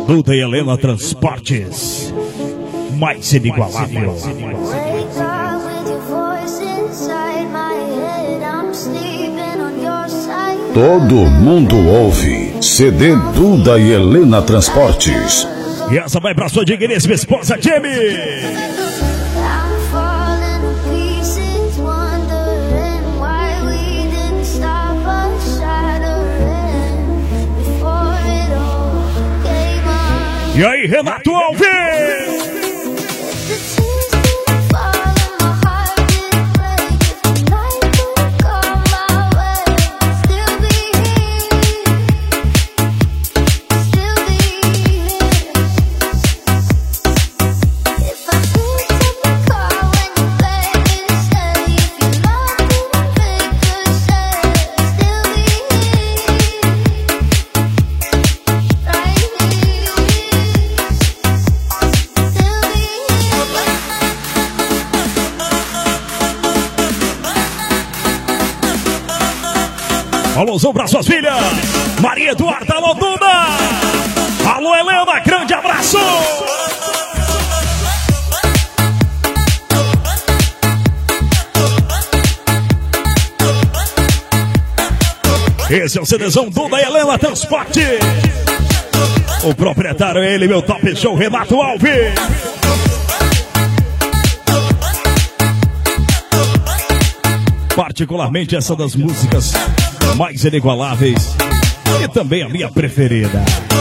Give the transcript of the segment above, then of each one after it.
Duda e Helena Transportes, mais inigualável. Todo mundo ouve. CD Duda e Helena Transportes. E essa vai pra sua digníssima esposa, Jamie. E aí, Renato Alves! Alôzão para suas filhas, Maria Eduarda, alô Duda, alô Helena, grande abraço. Esse é o CDzão Duda e Helena Transporte. O proprietário é ele, meu top show, Renato Alves. Particularmente essa das músicas mais inigualáveis e também a minha preferida.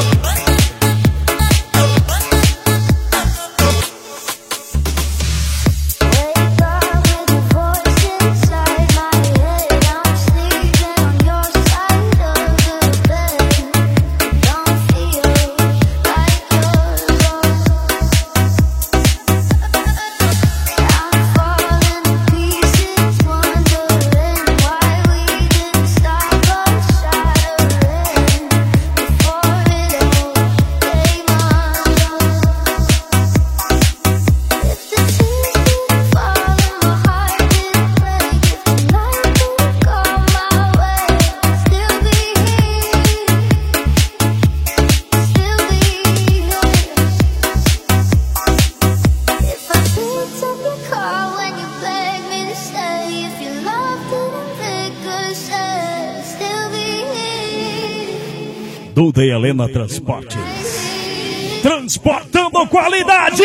Duda e Helena Transportes, transportando qualidade.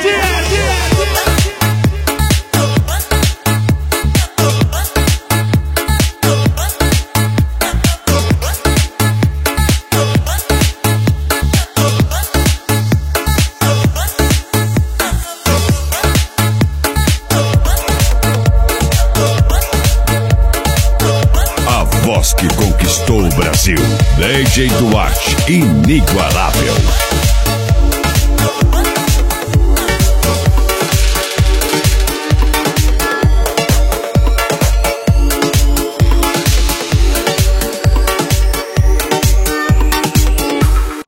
A voz que conquistou o Brasil, DJ Duarte, inigualável.